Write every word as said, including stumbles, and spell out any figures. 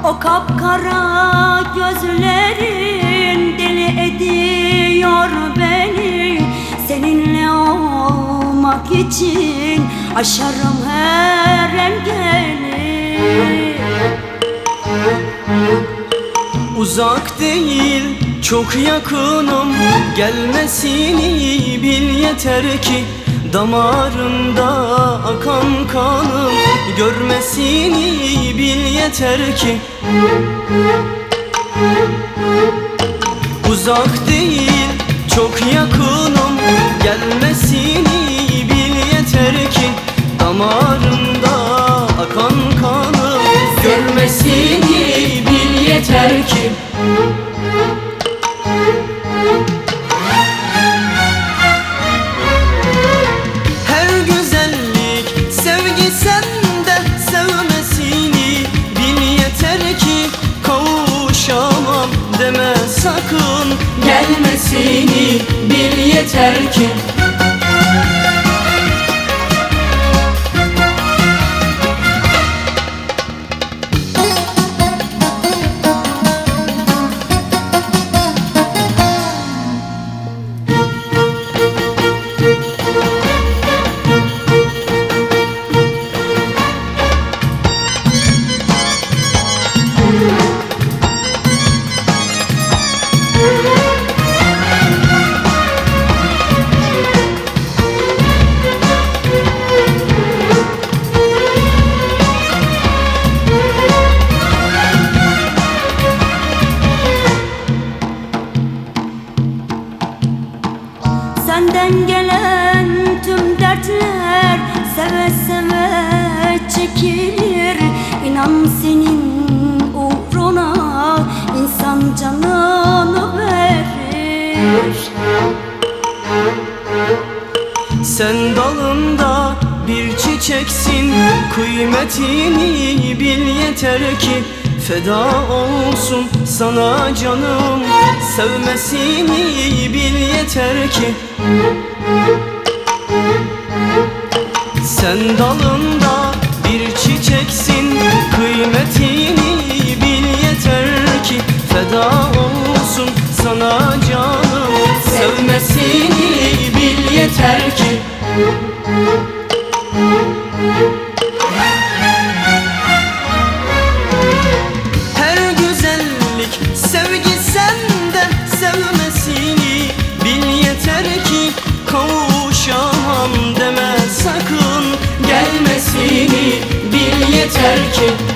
O kapkara gözlerin deli ediyor beni. Seninle olmak için aşarım her engeli. Uzak değil, çok yakınım. Gelmesini bil yeter ki damarında akan kanım. Görmesini bil yeter ki. Uzak değil, çok yakınım. Gelmesini bil yeter ki damarında akan kanım. Görmesini bil yeter ki. Her güzellik sevgi sende, sevmesini bil yeter ki. Kavuşamam deme sakın, gelmesini bil yeter ki. Senden gelen tüm dertler seve seve çekilir. İnan senin uğruna insan canını verir. Sen dalında bir çiçeksin, kıymetini bil yeter ki. Feda olsun sana canım, sevmesini bil yeter ki. Sen dalında bir çiçeksin, kıymetini bil yeter ki. Feda olsun sana canım, sevmesini bil yeter ki. Her güzellik sevgi sende, sevmesini bil yeter ki. Kavuşamam deme sakın, gelmesini bil yeter ki.